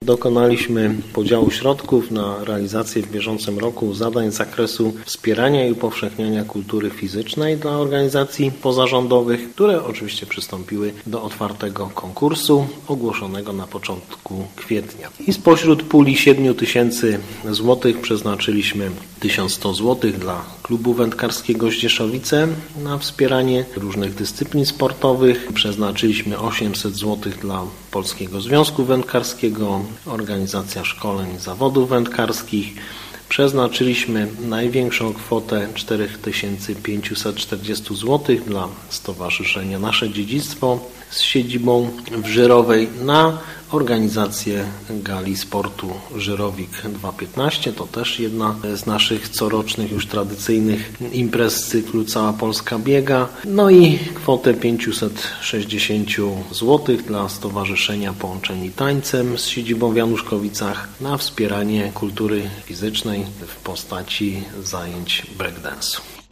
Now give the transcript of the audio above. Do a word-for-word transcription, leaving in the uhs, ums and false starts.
dokonaliśmy podziału środków na realizację w bieżącym roku zadań z zakresu wspierania i upowszechniania kultury fizycznej dla organizacji pozarządowych, które oczywiście przystąpiły do otwartego konkursu ogłoszonego na początku kwietnia. I spośród puli siedmiu tysięcy złotych przeznaczyliśmy tysiąc sto złotych dla Klubu Wędkarskiego Zdzieszowice na wspieranie różnych dyscyplin sportowych. Przeznaczyliśmy osiemset złotych dla Polskiego Związku Wędkarskiego, Organizacja Szkoleń i Zawodów Wędkarskich. Przeznaczyliśmy największą kwotę cztery tysiące pięćset czterdzieści złotych dla Stowarzyszenia Nasze Dziedzictwo z siedzibą w Żyrowej na organizację gali sportu Żyrowik dwa tysiące piętnaście. To też jedna z naszych corocznych już tradycyjnych imprez z cyklu Cała Polska Biega. No i kwotę pięćset sześćdziesiąt złotych dla Stowarzyszenia Połączeni Tańcem z siedzibą w Januszkowicach na wspieranie kultury fizycznej w postaci zajęć breakdance'u.